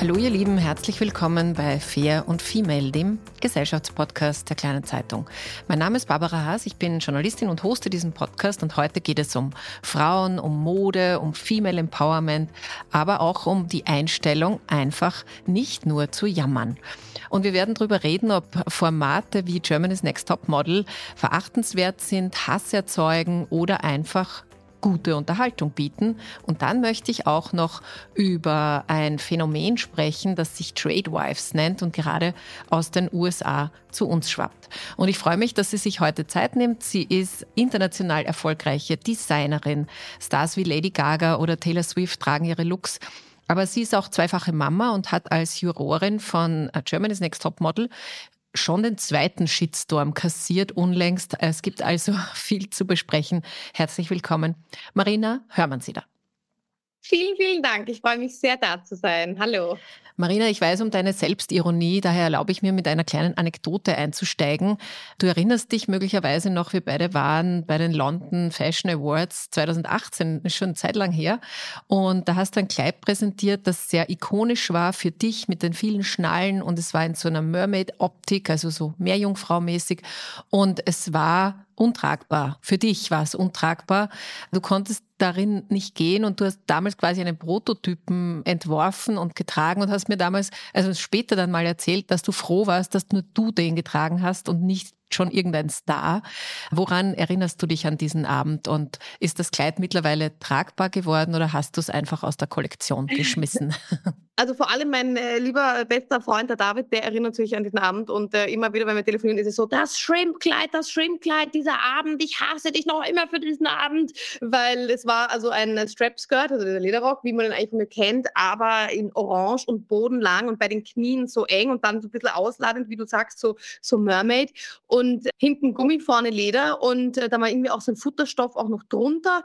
Hallo ihr Lieben, herzlich willkommen bei Fair und Female, dem Gesellschaftspodcast der Kleinen Zeitung. Mein Name ist Barbara Haas, ich bin Journalistin und hoste diesen Podcast und heute geht es um Frauen, um Mode, um Female Empowerment, aber auch um die Einstellung, einfach nicht nur zu jammern. Und wir werden darüber reden, ob Formate wie Germany's Next Top Model verachtenswert sind, Hass erzeugen oder einfach gute Unterhaltung bieten. Und dann möchte ich auch noch über ein Phänomen sprechen, das sich Tradewives nennt und gerade aus den USA zu uns schwappt. Und ich freue mich, dass sie sich heute Zeit nimmt. Sie ist international erfolgreiche Designerin. Stars wie Lady Gaga oder Taylor Swift tragen ihre Looks. Aber sie ist auch zweifache Mama und hat als Jurorin von Germany's Next Top Model schon den zweiten Shitstorm kassiert unlängst. Es gibt also viel zu besprechen. Herzlich willkommen. Marina, hört man Sie da? Vielen, vielen Dank. Ich freue mich sehr, da zu sein. Hallo. Marina, ich weiß um deine Selbstironie, daher erlaube ich mir, mit einer kleinen Anekdote einzusteigen. Du erinnerst dich möglicherweise noch, wir beide waren bei den London Fashion Awards 2018, ist schon eine Zeit lang her. Und da hast du ein Kleid präsentiert, das sehr ikonisch war für dich mit den vielen Schnallen und es war in so einer Mermaid-Optik, also so Meerjungfrau-mäßig. Und es war untragbar. Für dich war es untragbar. Du konntest darin nicht gehen und du hast damals quasi einen Prototypen entworfen und getragen und hast mir damals, also später dann mal erzählt, dass du froh warst, dass nur du den getragen hast und nicht schon irgendein Star. Woran erinnerst du dich an diesen Abend und ist das Kleid mittlerweile tragbar geworden oder hast du es einfach aus der Kollektion geschmissen? Also vor allem mein lieber bester Freund, der David, der erinnert sich an diesen Abend und immer wieder, wenn wir telefonieren, ist es so, das Shrimp-Kleid, dieser Abend, ich hasse dich noch immer für diesen Abend, weil es war also ein Strap-Skirt, also der Lederrock, wie man ihn eigentlich nur kennt, aber in orange und bodenlang und bei den Knien so eng und dann so ein bisschen ausladend, wie du sagst, so Mermaid und hinten Gummi, vorne Leder und da war irgendwie auch so ein Futterstoff auch noch drunter.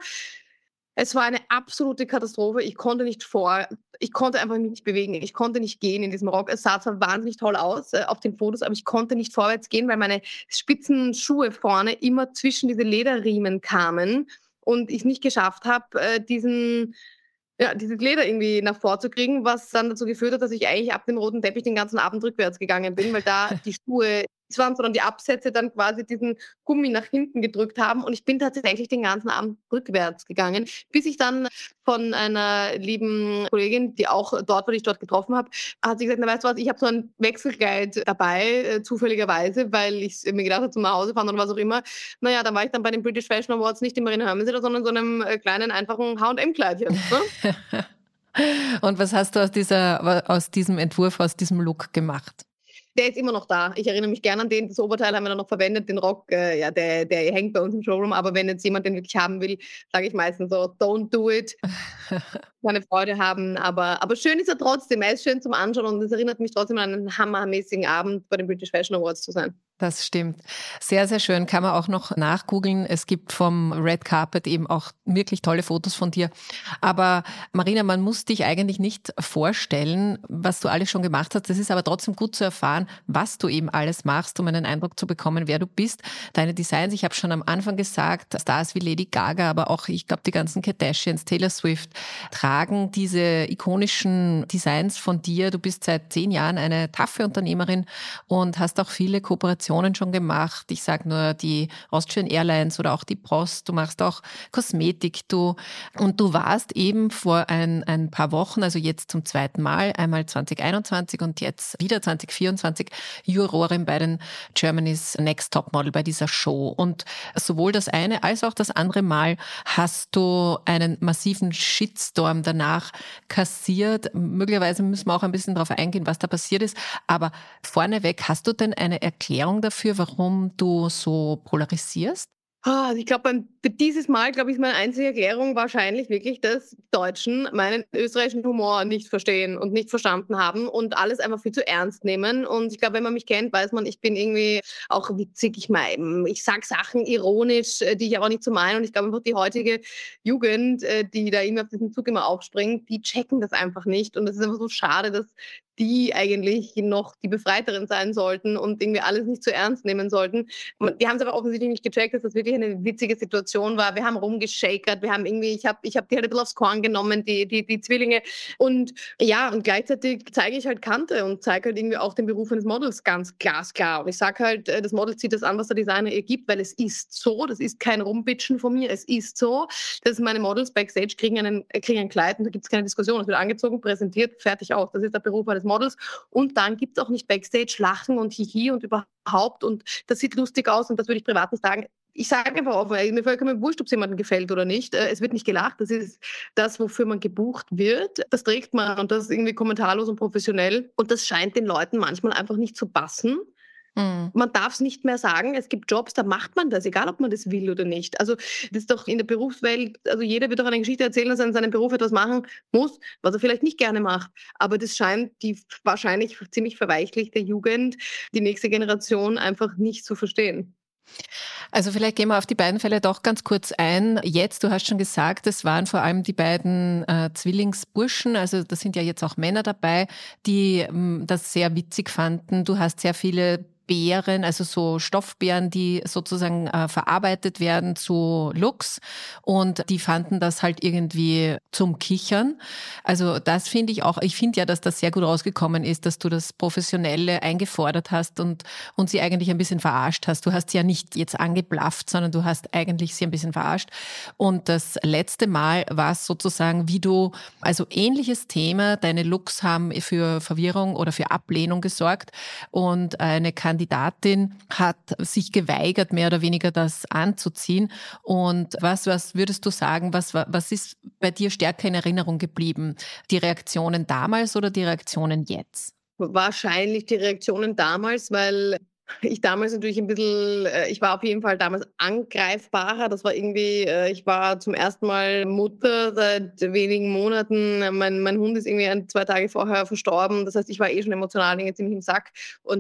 Es war eine absolute Katastrophe. Ich konnte einfach mich nicht bewegen. Ich konnte nicht gehen in diesem Rock. Es sah zwar wahnsinnig toll aus auf den Fotos, aber ich konnte nicht vorwärts gehen, weil meine spitzen Schuhe vorne immer zwischen diese Lederriemen kamen und ich nicht geschafft habe, dieses Leder irgendwie nach vorzukriegen, was dann dazu geführt hat, dass ich eigentlich ab dem roten Teppich den ganzen Abend rückwärts gegangen bin, weil da die Schuhe waren, sondern die Absätze dann quasi diesen Gummi nach hinten gedrückt haben und ich bin tatsächlich den ganzen Abend rückwärts gegangen, bis ich dann von einer lieben Kollegin, die auch dort war, die ich dort getroffen habe, hat sie gesagt, na weißt du was, ich habe so ein Wechselkleid dabei, zufälligerweise, weil ich mir gedacht habe, zum nach Hause fahren oder was auch immer. Naja, dann war ich dann bei den British Fashion Awards nicht im Marina Hermeseder, sondern so einem kleinen, einfachen H&M-Kleidchen. Ne? Und was hast du aus diesem Entwurf, aus diesem Look gemacht? Der ist immer noch da. Ich erinnere mich gerne an den. Das Oberteil haben wir dann noch verwendet. Den Rock, der hängt bei uns im Showroom. Aber wenn jetzt jemand den wirklich haben will, sage ich meistens so, don't do it. Keine Freude haben. Aber schön ist er trotzdem. Er ist schön zum Anschauen und es erinnert mich trotzdem an einen hammermäßigen Abend bei den British Fashion Awards zu sein. Das stimmt. Sehr, sehr schön. Kann man auch noch nachgoogeln. Es gibt vom Red Carpet eben auch wirklich tolle Fotos von dir. Aber Marina, man muss dich eigentlich nicht vorstellen, was du alles schon gemacht hast. Das ist aber trotzdem gut zu erfahren, was du eben alles machst, um einen Eindruck zu bekommen, wer du bist. Deine Designs, ich habe schon am Anfang gesagt, Stars wie Lady Gaga, aber auch, ich glaube, die ganzen Kardashians, Taylor Swift, tragen diese ikonischen Designs von dir. Du bist seit 10 Jahren eine taffe Unternehmerin und hast auch viele Kooperationen schon gemacht. Ich sage nur die Austrian Airlines oder auch die Post. Du machst auch Kosmetik. Und du warst eben vor ein paar Wochen, also jetzt zum zweiten Mal, einmal 2021 und jetzt wieder 2024, Jurorin bei den Germany's Next Top Model bei dieser Show. Und sowohl das eine als auch das andere Mal hast du einen massiven Shitstorm danach kassiert. Möglicherweise müssen wir auch ein bisschen darauf eingehen, was da passiert ist. Aber vorneweg, hast du denn eine Erklärung dafür, warum du so polarisierst? Also ich glaube, für dieses Mal, glaube ich, ist meine einzige Erklärung wahrscheinlich wirklich, dass Deutschen meinen österreichischen Humor nicht verstehen und nicht verstanden haben und alles einfach viel zu ernst nehmen. Und ich glaube, wenn man mich kennt, weiß man, ich bin irgendwie auch witzig. Ich sage Sachen ironisch, die ich aber nicht so meine. Und ich glaube einfach, die heutige Jugend, die da immer auf diesen Zug immer aufspringt, die checken das einfach nicht. Und es ist einfach so schade, dass die eigentlich noch die Befreiteren sein sollten und irgendwie alles nicht zu ernst nehmen sollten. Und die haben es aber offensichtlich nicht gecheckt, dass das wirklich eine witzige Situation war. Wir haben rumgeschakert, wir haben irgendwie, ich hab die halt ein bisschen aufs Korn genommen, die Zwillinge. Und ja, und gleichzeitig zeige ich halt Kante und zeige halt irgendwie auch den Beruf eines Models ganz glasklar. Und ich sage halt, das Model zieht das an, was der Designer ihr gibt, weil es ist so, das ist kein Rumbitschen von mir, es ist so, dass meine Models Backstage kriegen ein Kleid und da gibt es keine Diskussion. Es wird angezogen, präsentiert, fertig aus. Das ist der Beruf eines Models. Und dann gibt es auch nicht Backstage Lachen und Hihi und überhaupt und das sieht lustig aus und das würde ich privat nicht sagen. Ich sage einfach offen, mir vollkommen wurscht, ob es jemandem gefällt oder nicht. Es wird nicht gelacht. Das ist das, wofür man gebucht wird. Das trägt man und das ist irgendwie kommentarlos und professionell. Und das scheint den Leuten manchmal einfach nicht zu passen. Mhm. Man darf es nicht mehr sagen. Es gibt Jobs, da macht man das, egal ob man das will oder nicht. Also das ist doch in der Berufswelt, also jeder wird doch eine Geschichte erzählen, dass er in seinem Beruf etwas machen muss, was er vielleicht nicht gerne macht. Aber das scheint die wahrscheinlich ziemlich verweichlichte Jugend, die nächste Generation einfach nicht zu verstehen. Also vielleicht gehen wir auf die beiden Fälle doch ganz kurz ein. Jetzt, du hast schon gesagt, es waren vor allem die beiden Zwillingsburschen, also da sind ja jetzt auch Männer dabei, die das sehr witzig fanden. Du hast sehr viele Beeren, also so Stoffbeeren, die sozusagen verarbeitet werden zu Looks und die fanden das halt irgendwie zum Kichern. Also das finde ich auch, ich finde ja, dass das sehr gut rausgekommen ist, dass du das Professionelle eingefordert hast und sie eigentlich ein bisschen verarscht hast. Du hast sie ja nicht jetzt angeblafft, sondern du hast eigentlich sie ein bisschen verarscht. Und das letzte Mal war es sozusagen, wie du, also ähnliches Thema, deine Looks haben für Verwirrung oder für Ablehnung gesorgt und eine Kandidatin hat sich geweigert, mehr oder weniger das anzuziehen. Und was würdest du sagen, was ist bei dir stärker in Erinnerung geblieben? Die Reaktionen damals oder die Reaktionen jetzt? Wahrscheinlich die Reaktionen damals, weil ich damals natürlich ein bisschen, ich war auf jeden Fall damals angreifbarer. Das war irgendwie, ich war zum ersten Mal Mutter seit wenigen Monaten. Mein Hund ist irgendwie 2 Tage vorher verstorben. Das heißt, ich war eh schon emotional irgendwie ziemlich im Sack.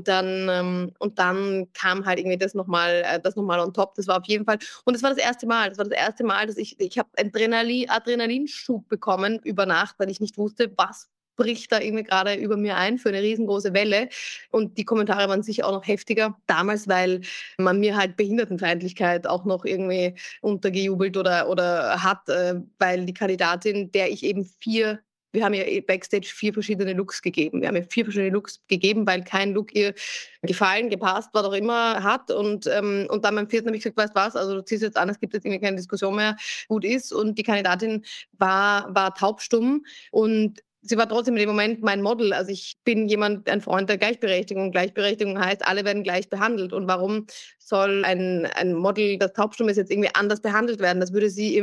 Und dann kam halt irgendwie das nochmal on top. Das war auf jeden Fall, und das war das erste Mal. Das war das erste Mal, dass ich habe Adrenalinschub bekommen über Nacht, weil ich nicht wusste, was bricht da irgendwie gerade über mir ein für eine riesengroße Welle. Und die Kommentare waren sicher auch noch heftiger damals, weil man mir halt Behindertenfeindlichkeit auch noch irgendwie untergejubelt oder hat, weil die Kandidatin, der ich eben wir haben ja Backstage 4 verschiedene Looks gegeben. Wir haben ja 4 verschiedene Looks gegeben, weil kein Look ihr gefallen, gepasst, was auch immer hat. Und dann beim 4. habe ich gesagt, weißt du was, also du ziehst jetzt an, es gibt jetzt irgendwie keine Diskussion mehr, gut ist. Und die Kandidatin war taubstumm und sie war trotzdem in dem Moment mein Model. Also ich bin ein Freund der Gleichberechtigung. Gleichberechtigung heißt, alle werden gleich behandelt. Und warum soll ein Model, das taubstumm ist, jetzt irgendwie anders behandelt werden? Das würde sie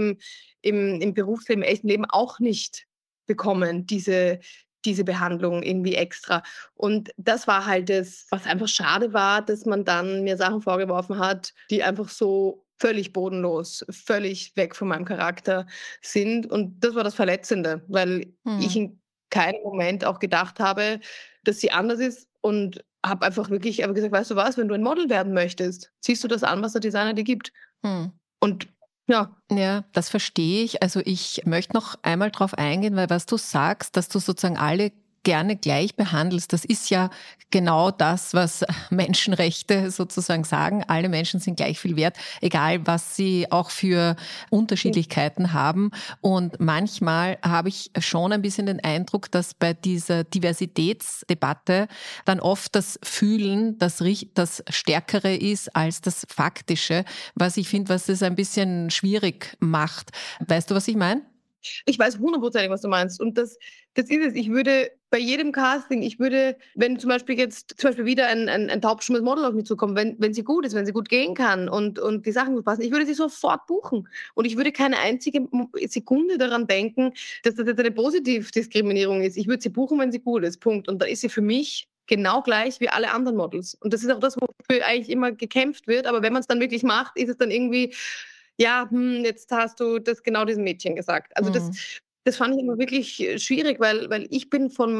im Berufsleben, im echten Leben auch nicht bekommen, diese Behandlung irgendwie extra. Und das war halt das, was einfach schade war, dass man dann mir Sachen vorgeworfen hat, die einfach so völlig bodenlos, völlig weg von meinem Charakter sind. Und das war das Verletzende, weil ich Hm. in keinem Moment auch gedacht habe, dass sie anders ist und habe einfach wirklich aber gesagt, weißt du was, wenn du ein Model werden möchtest, ziehst du das an, was der Designer dir gibt. Hm. Und ja, Ja, das verstehe ich. Also ich möchte noch einmal drauf eingehen, weil was du sagst, dass du sozusagen alle gerne gleich behandelst, das ist ja genau das, was Menschenrechte sozusagen sagen. Alle Menschen sind gleich viel wert, egal was sie auch für Unterschiedlichkeiten haben. Und manchmal habe ich schon ein bisschen den Eindruck, dass bei dieser Diversitätsdebatte dann oft das Fühlen das Stärkere ist als das Faktische, was ich finde, was es ein bisschen schwierig macht. Weißt du, was ich meine? ich weiß hundertprozentig, was du meinst. Und das ist es. Ich würde bei jedem Casting, wenn zum Beispiel wieder ein taubstummes Model auf mich zukommt, wenn sie gut ist, wenn sie gut gehen kann und die Sachen gut passen, ich würde sie sofort buchen. Und ich würde keine einzige Sekunde daran denken, dass das jetzt eine Positivdiskriminierung ist. Ich würde sie buchen, wenn sie gut ist. Punkt. Und da ist sie für mich genau gleich wie alle anderen Models. Und das ist auch das, wofür eigentlich immer gekämpft wird. Aber wenn man es dann wirklich macht, ist es dann irgendwie, ja, jetzt hast du das genau diesem Mädchen gesagt. Also Hm. das fand ich immer wirklich schwierig, weil ich bin von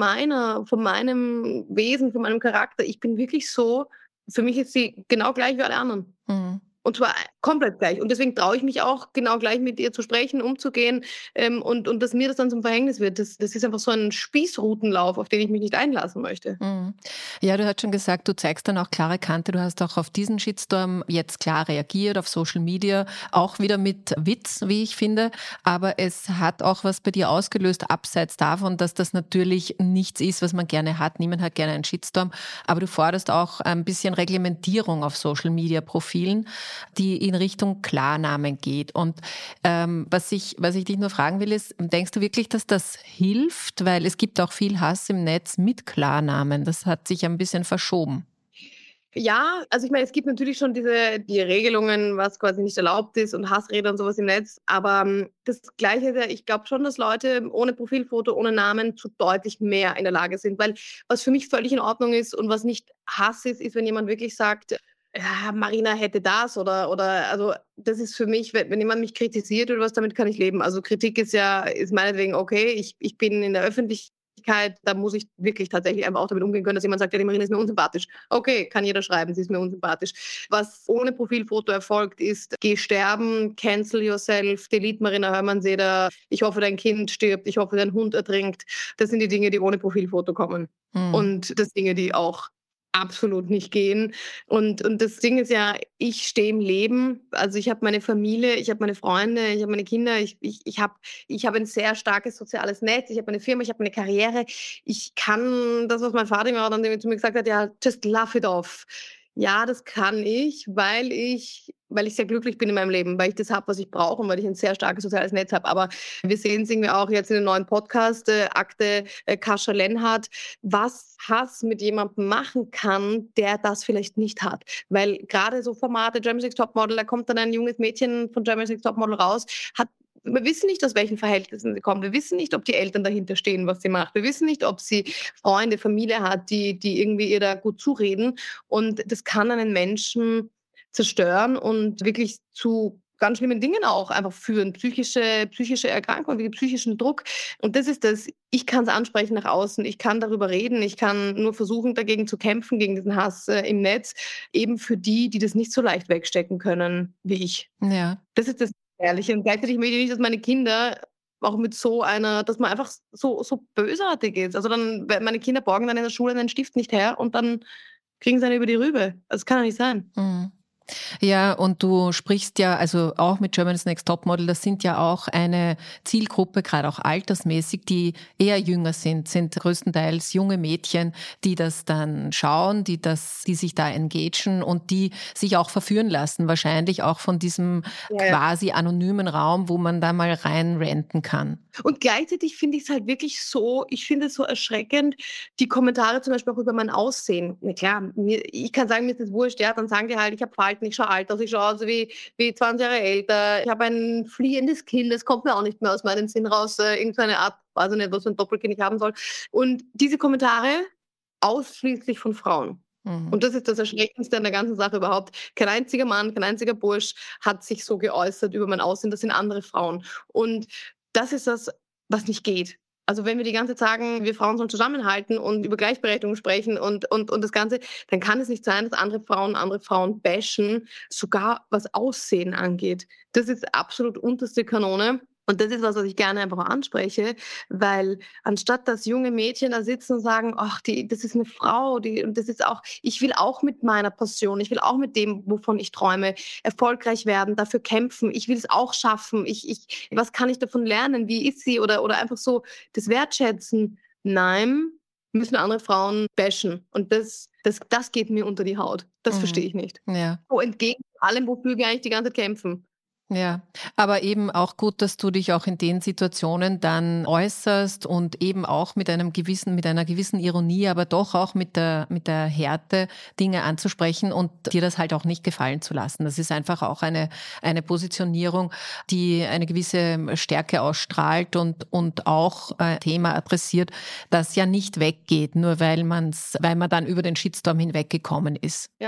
meinem Wesen, von meinem Charakter, ich bin wirklich so, für mich ist sie genau gleich wie alle anderen. Hm. Und zwar komplett gleich. Und deswegen traue ich mich auch, genau gleich mit ihr zu sprechen, umzugehen, und dass mir das dann zum Verhängnis wird. Das ist einfach so ein Spießrutenlauf, auf den ich mich nicht einlassen möchte. Mhm. Ja, du hast schon gesagt, du zeigst dann auch klare Kante. Du hast auch auf diesen Shitstorm jetzt klar reagiert, auf Social Media, auch wieder mit Witz, wie ich finde. Aber es hat auch was bei dir ausgelöst, abseits davon, dass das natürlich nichts ist, was man gerne hat. Niemand hat gerne einen Shitstorm. Aber du forderst auch ein bisschen Reglementierung auf Social Media Profilen, die in Richtung Klarnamen geht. Und was ich dich nur fragen will, ist, denkst du wirklich, dass das hilft? Weil es gibt auch viel Hass im Netz mit Klarnamen. Das hat sich ein bisschen verschoben. Ja, also ich meine, es gibt natürlich schon die Regelungen, was quasi nicht erlaubt ist und Hassrede und sowas im Netz. Aber das Gleiche ist ja, ich glaube schon, dass Leute ohne Profilfoto, ohne Namen zu deutlich mehr in der Lage sind. Weil was für mich völlig in Ordnung ist und was nicht Hass ist, ist, wenn jemand wirklich sagt, ja, Marina hätte das oder also das ist für mich, wenn jemand mich kritisiert oder was, damit kann ich leben. Also Kritik ist meinetwegen okay, ich bin in der Öffentlichkeit, da muss ich wirklich tatsächlich einfach auch damit umgehen können, dass jemand sagt, ja, die Marina ist mir unsympathisch. Okay, kann jeder schreiben, sie ist mir unsympathisch. Was ohne Profilfoto erfolgt, ist, geh sterben, cancel yourself, delete Marina Hörmann-Seder, ich hoffe, dein Kind stirbt, ich hoffe, dein Hund ertrinkt. Das sind die Dinge, die ohne Profilfoto kommen. Mhm. Und das Dinge, die auch absolut nicht gehen. Und das Ding ist ja, ich stehe im Leben. Also ich habe meine Familie, ich habe meine Freunde, ich habe meine Kinder, ich hab ein sehr starkes soziales Netz, ich habe eine Firma, ich habe eine Karriere. Ich kann das, was mein Vater immer dann zu mir gesagt hat, ja, just laugh it off. Ja, das kann ich, weil ich sehr glücklich bin in meinem Leben, weil ich das habe, was ich brauche und weil ich ein sehr starkes soziales Netz habe. Aber wir sehen es irgendwie auch jetzt in dem neuen Podcast, Akte Kascha Lenhardt, was Hass mit jemandem machen kann, der das vielleicht nicht hat. Weil gerade so Formate, Germany's Next Topmodel, da kommt dann ein junges Mädchen von Germany's Next Topmodel raus, wir wissen nicht, aus welchen Verhältnissen sie kommt. Wir wissen nicht, ob die Eltern dahinter stehen, was sie macht. Wir wissen nicht, ob sie Freunde, Familie hat, die irgendwie ihr da gut zureden. Und das kann einen Menschen zerstören und wirklich zu ganz schlimmen Dingen auch einfach führen. Psychische Erkrankungen, wie psychischen Druck. Und das ist das, ich kann es ansprechen nach außen, ich kann darüber reden, ich kann nur versuchen, dagegen zu kämpfen, gegen diesen Hass im Netz, eben für die das nicht so leicht wegstecken können wie ich. Ja. Das ist das Ehrliche. Und gleichzeitig möchte ich nicht, dass meine Kinder auch mit dass man einfach so bösartig ist. Also dann, meine Kinder borgen dann in der Schule einen Stift nicht her und dann kriegen sie einen über die Rübe. Das kann ja nicht sein. Mhm. Ja, und du sprichst ja also auch mit Germany's Next Topmodel, das sind ja auch eine Zielgruppe, gerade auch altersmäßig, die eher jünger sind größtenteils junge Mädchen, die das dann schauen, die sich da engagieren und die sich auch verführen lassen, wahrscheinlich auch von diesem quasi anonymen Raum, wo man da mal reinranten kann. Und gleichzeitig finde ich es halt wirklich ich finde es so erschreckend, die Kommentare zum Beispiel auch über mein Aussehen. Na klar, ich kann sagen, mir ist das wurscht, ja, dann sagen die halt, ich habe Falten, ich schaue alt aus, ich schaue aus wie 20 Jahre älter, ich habe ein fliehendes Kinn, das kommt mir auch nicht mehr aus meinem Sinn raus, irgendeine Art, weiß ich nicht, was für ein Doppelkinn ich haben soll. Und diese Kommentare ausschließlich von Frauen. Und das ist das Erschreckendste an der ganzen Sache überhaupt. Kein einziger Mann, kein einziger Bursch hat sich so geäußert über mein Aussehen, das sind andere Frauen. Und das ist das, was nicht geht. Also wenn wir die ganze Zeit sagen, wir Frauen sollen zusammenhalten und über Gleichberechtigung sprechen und das Ganze, dann kann es nicht sein, dass andere Frauen bashen, sogar was Aussehen angeht. Das ist absolut unterste Kanone. Und das ist was ich gerne einfach anspreche, weil anstatt dass junge Mädchen da sitzen und sagen, ach, das ist eine Frau, und das ist auch, ich will auch mit meiner Passion, ich will auch mit dem, wovon ich träume, erfolgreich werden, dafür kämpfen, ich will es auch schaffen, was kann ich davon lernen, wie ist sie oder einfach so das Wertschätzen. Nein, müssen andere Frauen bashen. Und das geht mir unter die Haut. Das verstehe ich nicht. Ja. So entgegen allem, wofür wir eigentlich die ganze Zeit kämpfen. Ja, aber eben auch gut, dass du dich auch in den Situationen dann äußerst und eben auch mit einer gewissen Ironie, aber doch auch mit der Härte Dinge anzusprechen und dir das halt auch nicht gefallen zu lassen. Das ist einfach auch eine Positionierung, die eine gewisse Stärke ausstrahlt und auch ein Thema adressiert, das ja nicht weggeht, nur weil man dann über den Shitstorm hinweggekommen ist. Ja.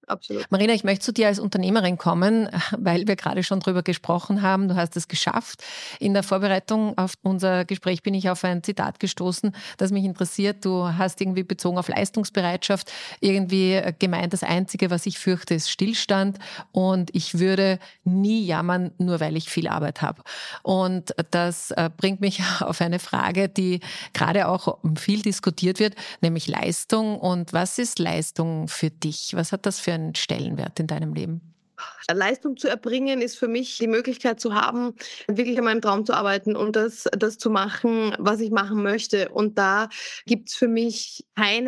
absolut. Marina, ich möchte zu dir als Unternehmerin kommen, weil wir gerade schon drüber gesprochen haben. Du hast es geschafft. In der Vorbereitung auf unser Gespräch bin ich auf ein Zitat gestoßen, das mich interessiert. Du hast irgendwie bezogen auf Leistungsbereitschaft irgendwie gemeint, das Einzige, was ich fürchte, ist Stillstand und ich würde nie jammern, nur weil ich viel Arbeit habe. Und das bringt mich auf eine Frage, die gerade auch viel diskutiert wird, nämlich Leistung. Und was ist Leistung für dich? Was hat das für einen Stellenwert in deinem Leben? Leistung zu erbringen ist für mich die Möglichkeit zu haben, wirklich an meinem Traum zu arbeiten und das zu machen, was ich machen möchte. Und da gibt's für mich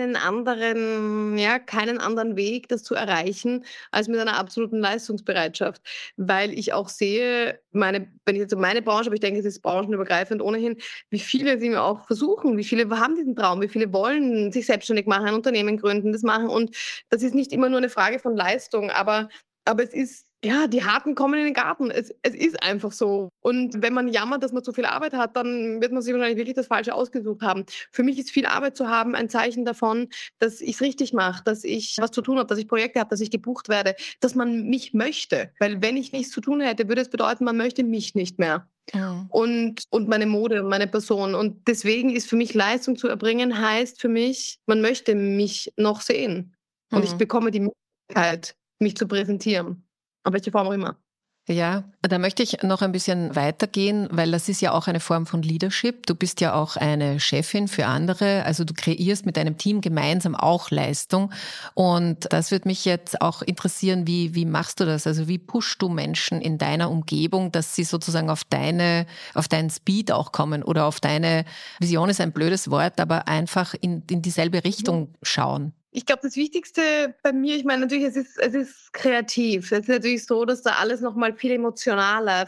keinen anderen Weg, das zu erreichen, als mit einer absoluten Leistungsbereitschaft. Weil ich auch sehe, wenn ich jetzt um meine Branche, aber ich denke, es ist branchenübergreifend ohnehin, wie viele sie mir auch versuchen, wie viele haben diesen Traum, wie viele wollen sich selbstständig machen, ein Unternehmen gründen, das machen. Und das ist nicht immer nur eine Frage von Leistung, aber es ist, ja, die Harten kommen in den Garten. Es ist einfach so. Und wenn man jammert, dass man zu viel Arbeit hat, dann wird man sich wahrscheinlich wirklich das Falsche ausgesucht haben. Für mich ist viel Arbeit zu haben ein Zeichen davon, dass ich es richtig mache, dass ich was zu tun habe, dass ich Projekte habe, dass ich gebucht werde, dass man mich möchte. Weil wenn ich nichts zu tun hätte, würde es bedeuten, man möchte mich nicht mehr. Mhm. Und meine Mode und meine Person. Und deswegen ist für mich Leistung zu erbringen, heißt für mich, man möchte mich noch sehen. Und ich Mhm. bekomme die Möglichkeit, mich zu präsentieren. Aber welche Form auch immer. Ja, da möchte ich noch ein bisschen weitergehen, weil das ist ja auch eine Form von Leadership. Du bist ja auch eine Chefin für andere, also du kreierst mit deinem Team gemeinsam auch Leistung. Und das würde mich jetzt auch interessieren, wie machst du das? Also wie pushst du Menschen in deiner Umgebung, dass sie sozusagen auf deinen Speed auch kommen oder auf deine Vision ist ein blödes Wort, aber einfach in dieselbe Richtung schauen? Ich glaube, das Wichtigste bei mir, ich meine natürlich, es ist kreativ. Es ist natürlich so, dass da alles nochmal viel emotionaler,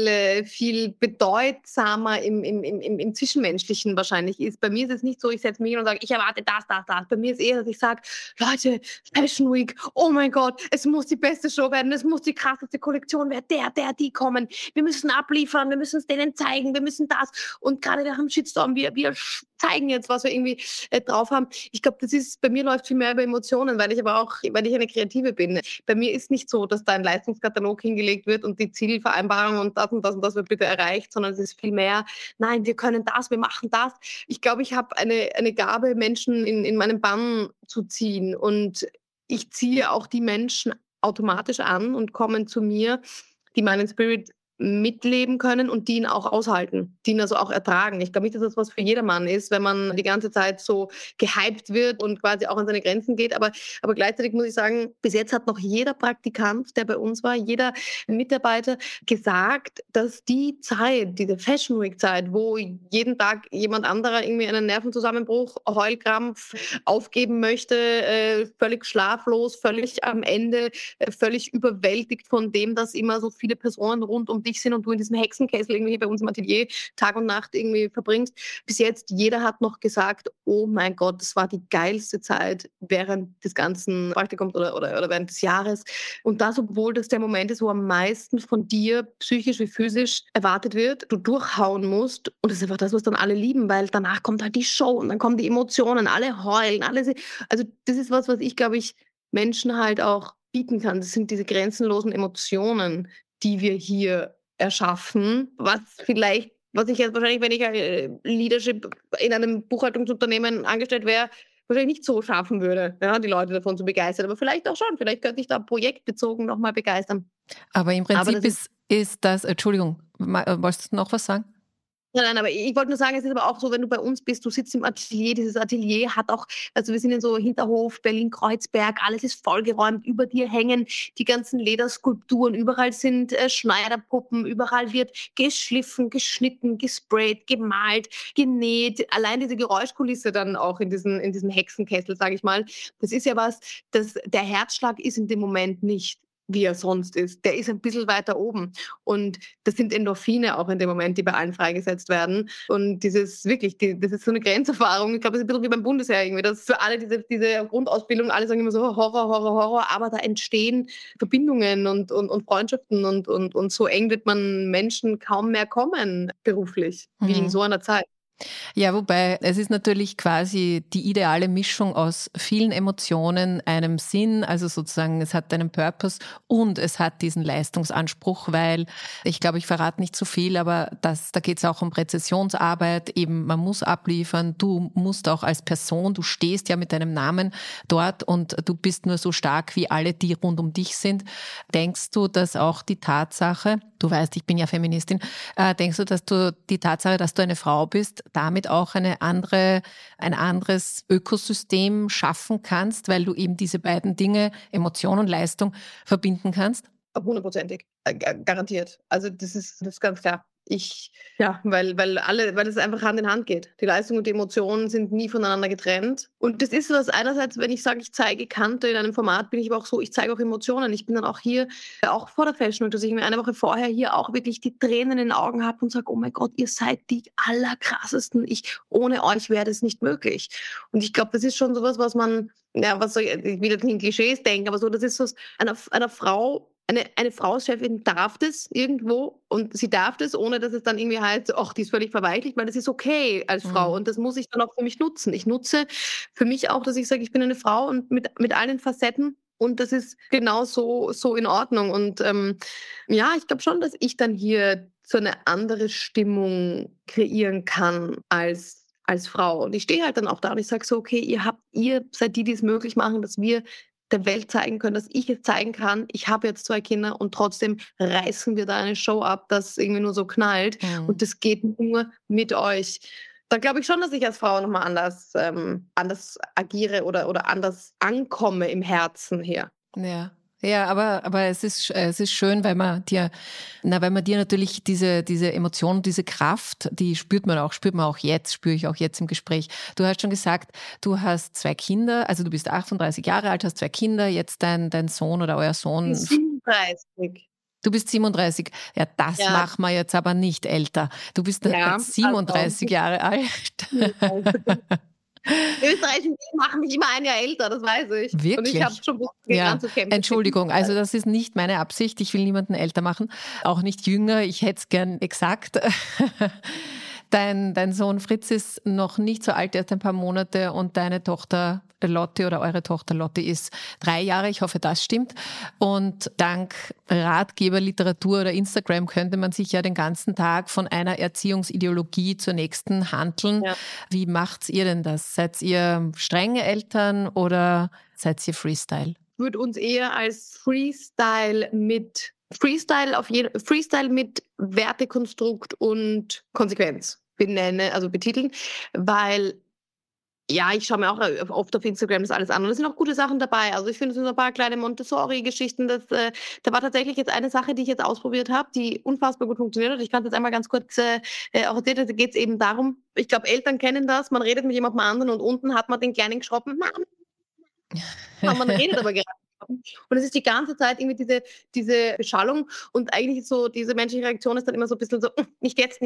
viel bedeutsamer im Zwischenmenschlichen wahrscheinlich ist. Bei mir ist es nicht so, ich setze mich hin und sage, ich erwarte das, das, das. Bei mir ist eher, dass ich sage, Leute, Fashion Week, oh mein Gott, es muss die beste Show werden, es muss die krasseste Kollektion werden, die kommen. Wir müssen abliefern, wir müssen es denen zeigen, wir müssen das. Und gerade nach dem Shitstorm, wir zeigen jetzt, was wir irgendwie drauf haben. Ich glaube, bei mir läuft viel mehr über Emotionen, weil ich eine Kreative bin. Bei mir ist nicht so, dass da ein Leistungskatalog hingelegt wird und die Zielvereinbarung und das und das und das wird bitte erreicht, sondern es ist viel mehr, nein, wir können das, wir machen das. Ich glaube, ich habe eine Gabe, Menschen in meinen Bann zu ziehen und ich ziehe auch die Menschen automatisch an und kommen zu mir, die meinen Spirit mitleben können und die ihn auch aushalten, die ihn also auch ertragen. Ich glaube nicht, dass das was für jedermann ist, wenn man die ganze Zeit so gehypt wird und quasi auch an seine Grenzen geht. Aber gleichzeitig muss ich sagen, bis jetzt hat noch jeder Praktikant, der bei uns war, jeder Mitarbeiter gesagt, dass die Zeit, diese Fashion Week Zeit, wo jeden Tag jemand anderer irgendwie einen Nervenzusammenbruch, Heulkrampf aufgeben möchte, völlig schlaflos, völlig am Ende, völlig überwältigt von dem, dass immer so viele Personen rund um dich sind und du in diesem Hexenkessel irgendwie bei uns im Atelier Tag und Nacht irgendwie verbringst. Bis jetzt, jeder hat noch gesagt, oh mein Gott, das war die geilste Zeit während des ganzen Praktikums oder während des Jahres. Und das, obwohl das der Moment ist, wo am meisten von dir psychisch wie physisch erwartet wird, du durchhauen musst. Und das ist einfach das, was dann alle lieben, weil danach kommt halt die Show und dann kommen die Emotionen, alle heulen, also das ist was ich, glaube ich, Menschen halt auch bieten kann. Das sind diese grenzenlosen Emotionen, die wir hier erschaffen, was ich jetzt wahrscheinlich, wenn ich Leadership in einem Buchhaltungsunternehmen angestellt wäre, wahrscheinlich nicht so schaffen würde, ja, die Leute davon zu begeistern. Aber vielleicht auch schon. Vielleicht könnte ich da projektbezogen nochmal begeistern. Aber im Aber Prinzip das ist das, Entschuldigung, wolltest du noch was sagen? Nein, aber ich wollte nur sagen, es ist aber auch so, wenn du bei uns bist, du sitzt im Atelier, dieses Atelier hat auch, also wir sind in so Hinterhof, Berlin-Kreuzberg, alles ist vollgeräumt, über dir hängen die ganzen Lederskulpturen, überall sind Schneiderpuppen, überall wird geschliffen, geschnitten, gesprayt, gemalt, genäht. Allein diese Geräuschkulisse dann auch in diesem Hexenkessel, sage ich mal, das ist ja was, der Herzschlag ist in dem Moment nicht, wie er sonst ist. Der ist ein bisschen weiter oben. Und das sind Endorphine auch in dem Moment, die bei allen freigesetzt werden. Und das ist so eine Grenzerfahrung. Ich glaube, das ist ein bisschen wie beim Bundesheer irgendwie. Das ist für alle diese Grundausbildung, alle sagen immer so Horror, Horror, Horror, aber da entstehen Verbindungen und Freundschaften und so eng wird man Menschen kaum mehr kommen beruflich, wie in Mhm. so einer Zeit. Ja, wobei es ist natürlich quasi die ideale Mischung aus vielen Emotionen, einem Sinn, also sozusagen es hat einen Purpose und es hat diesen Leistungsanspruch, weil ich glaube, ich verrate nicht zu viel, aber da geht es auch um Präzisionsarbeit, eben man muss abliefern, du musst auch als Person, du stehst ja mit deinem Namen dort und du bist nur so stark wie alle, die rund um dich sind. Denkst du, dass auch die Tatsache, du weißt, ich bin ja Feministin, denkst du, dass du die Tatsache, dass du eine Frau bist, damit auch ein anderes Ökosystem schaffen kannst, weil du eben diese beiden Dinge, Emotion und Leistung, verbinden kannst? 100%ig, garantiert. Also das ist ganz klar. Weil es einfach Hand in Hand geht. Die Leistung und die Emotionen sind nie voneinander getrennt. Und das ist was einerseits, wenn ich sage, ich zeige Kante in einem Format, bin ich aber auch so, ich zeige auch Emotionen. Ich bin dann auch hier, auch vor der Fashion Week, dass ich mir eine Woche vorher hier auch wirklich die Tränen in den Augen habe und sage, oh mein Gott, ihr seid die allerkrassesten. Ohne euch wäre das nicht möglich. Und ich glaube, das ist schon sowas, was man, ja, ich will jetzt nicht in Klischees denken, aber so, das ist was einer Frau. Eine Frau-Chefin darf das irgendwo und sie darf das, ohne dass es dann irgendwie heißt, ach, die ist völlig verweichlicht, weil das ist okay als Frau und das muss ich dann auch für mich nutzen. Ich nutze für mich auch, dass ich sage, ich bin eine Frau und mit allen Facetten und das ist genau so in Ordnung. Und ja, ich glaube schon, dass ich dann hier so eine andere Stimmung kreieren kann als Frau. Und ich stehe halt dann auch da und ich sage so, okay, ihr seid die es möglich machen, dass wir der Welt zeigen können, dass ich es zeigen kann. Ich habe jetzt 2 Kinder und trotzdem reißen wir da eine Show ab, das irgendwie nur so knallt. Und das geht nur mit euch. Da glaube ich schon, dass ich als Frau nochmal anders agiere oder anders ankomme im Herzen hier. Ja. Ja, aber es ist schön, weil man dir natürlich diese Emotion, diese Kraft, die spürt man auch jetzt, spüre ich auch jetzt im Gespräch. Du hast schon gesagt, du hast 2 Kinder, also du bist 38 Jahre alt, hast 2 Kinder, jetzt dein Sohn oder euer Sohn. 37. Du bist 37. Ja, das machen wir jetzt aber nicht älter. Du bist 37 Jahre alt. Österreicher machen mich immer ein Jahr älter, das weiß ich. Wirklich? Und ich habe schon gegen anzukämpfen. Entschuldigung, also das ist nicht meine Absicht. Ich will niemanden älter machen, auch nicht jünger. Ich hätte es gern exakt. Dein Sohn Fritz ist noch nicht so alt, erst ein paar Monate und deine Tochter Lotte oder eure Tochter Lotte ist 3 Jahre. Ich hoffe, das stimmt. Und dank Ratgeber, Literatur oder Instagram könnte man sich ja den ganzen Tag von einer Erziehungsideologie zur nächsten handeln. Ja. Wie macht ihr denn das? Seid ihr strenge Eltern oder seid ihr Freestyle? Ich würde uns eher als Freestyle mit Wertekonstrukt und Konsequenz betiteln, weil ja, ich schaue mir auch oft auf Instagram das alles an und es sind auch gute Sachen dabei. Also ich finde, es sind so ein paar kleine Montessori-Geschichten. Da war tatsächlich jetzt eine Sache, die ich jetzt ausprobiert habe, die unfassbar gut funktioniert hat. Ich kann es jetzt einmal ganz kurz auch erzählen. Da geht es eben darum, ich glaube, Eltern kennen das, man redet mit jemandem anderen und unten hat man den kleinen geschroppen. Man redet aber gerade. Und es ist die ganze Zeit irgendwie diese Beschallung und eigentlich so diese menschliche Reaktion ist dann immer so ein bisschen so, nicht jetzt,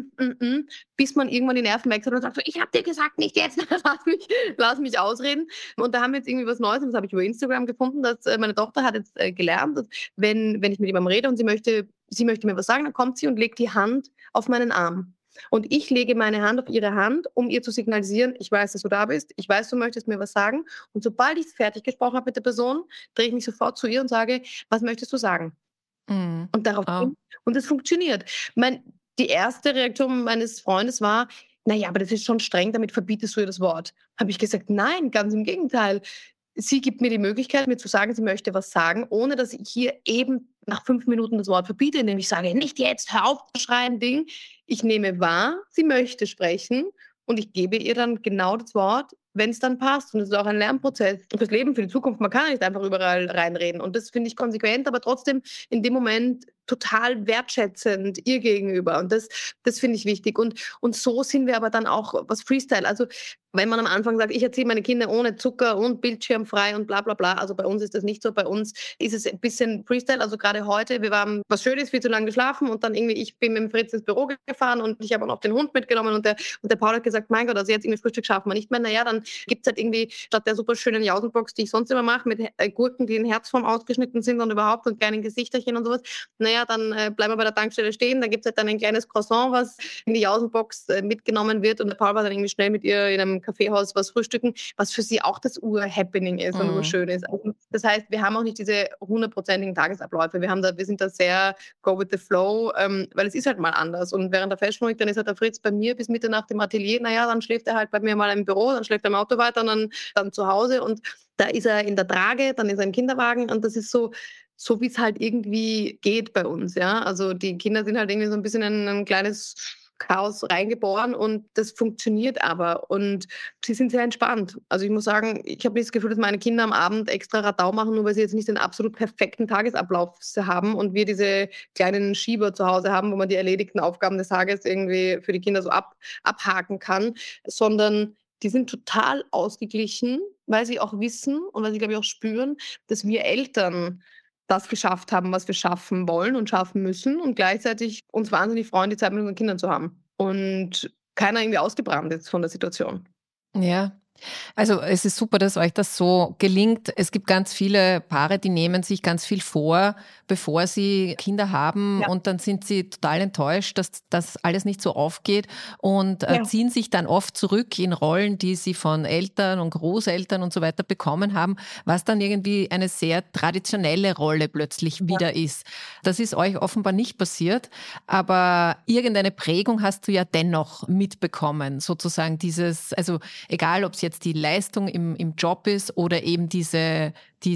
bis man irgendwann die Nerven wechselt und sagt so, ich habe dir gesagt, nicht jetzt, lass mich ausreden. Und da haben wir jetzt irgendwie was Neues, und das habe ich über Instagram gefunden, dass meine Tochter hat jetzt gelernt, dass wenn ich mit jemandem rede und sie möchte mir was sagen, dann kommt sie und legt die Hand auf meinen Arm. Und ich lege meine Hand auf ihre Hand, um ihr zu signalisieren, ich weiß, dass du da bist, ich weiß, du möchtest mir was sagen. Und sobald ich es fertig gesprochen habe mit der Person, drehe ich mich sofort zu ihr und sage, was möchtest du sagen? Und daraufhin, und das funktioniert. Die erste Reaktion meines Freundes war, naja, aber das ist schon streng, damit verbietest du ihr das Wort. Habe ich gesagt, nein, ganz im Gegenteil. Sie gibt mir die Möglichkeit, mir zu sagen, sie möchte was sagen, ohne dass ich hier eben nach 5 Minuten das Wort verbiete, indem ich sage, nicht jetzt, hör auf zu schreien, Ding. Ich nehme wahr, sie möchte sprechen und ich gebe ihr dann genau das Wort, wenn es dann passt. Und es ist auch ein Lernprozess fürs Leben, für die Zukunft. Man kann ja nicht einfach überall reinreden. Und das finde ich konsequent, aber trotzdem in dem Moment total wertschätzend ihr gegenüber. Und das finde ich wichtig. Und so sind wir aber dann auch was Freestyle. Also wenn man am Anfang sagt, ich erziehe meine Kinder ohne Zucker und bildschirmfrei und bla bla bla. Also bei uns ist das nicht so. Bei uns ist es ein bisschen Freestyle. Also gerade heute, wir waren was Schönes, viel zu lange geschlafen und dann irgendwie, ich bin mit dem Fritz ins Büro gefahren und ich habe auch noch den Hund mitgenommen und der Paul hat gesagt, mein Gott, also jetzt irgendwie Frühstück schaffen wir nicht mehr. Naja, dann gibt es halt irgendwie statt der super schönen Jausenbox, die ich sonst immer mache, mit Gurken, die in Herzform ausgeschnitten sind und überhaupt und kleinen Gesichterchen und sowas. Naja, naja, dann bleiben wir bei der Tankstelle stehen, dann gibt es halt dann ein kleines Croissant, was in die Jausenbox mitgenommen wird und der Paul war dann irgendwie schnell mit ihr in einem Kaffeehaus was frühstücken, was für sie auch das Ur-Happening ist und urschön ist. Also, das heißt, wir haben auch nicht diese 100%igen Tagesabläufe, wir sind da sehr go with the flow, weil es ist halt mal anders und während der Fashion Week, dann ist halt der Fritz bei mir bis Mitternacht im Atelier, naja, dann schläft er halt bei mir mal im Büro, dann schläft er im Auto weiter und dann zu Hause und da ist er in der Trage, dann ist er im Kinderwagen und das ist so wie es halt irgendwie geht bei uns, ja. Also die Kinder sind halt irgendwie so ein bisschen in ein kleines Chaos reingeboren und das funktioniert aber und sie sind sehr entspannt. Also ich muss sagen, ich habe nicht das Gefühl, dass meine Kinder am Abend extra Radau machen, nur weil sie jetzt nicht den absolut perfekten Tagesablauf haben und wir diese kleinen Schieber zu Hause haben, wo man die erledigten Aufgaben des Tages irgendwie für die Kinder so abhaken kann, sondern die sind total ausgeglichen, weil sie auch wissen und weil sie, glaube ich, auch spüren, dass wir Eltern das geschafft haben, was wir schaffen wollen und schaffen müssen und gleichzeitig uns wahnsinnig freuen, die Zeit mit unseren Kindern zu haben. Und keiner irgendwie ausgebrannt ist von der Situation. Ja. Also es ist super, dass euch das so gelingt. Es gibt ganz viele Paare, die nehmen sich ganz viel vor, bevor sie Kinder haben Ja. und dann sind sie total enttäuscht, dass das alles nicht so aufgeht und Ja. ziehen sich dann oft zurück in Rollen, die sie von Eltern und Großeltern und so weiter bekommen haben, was dann irgendwie eine sehr traditionelle Rolle plötzlich wieder ist. Das ist euch offenbar nicht passiert, aber irgendeine Prägung hast du ja dennoch mitbekommen, sozusagen dieses, also egal ob es jetzt die Leistung im Job ist oder eben diese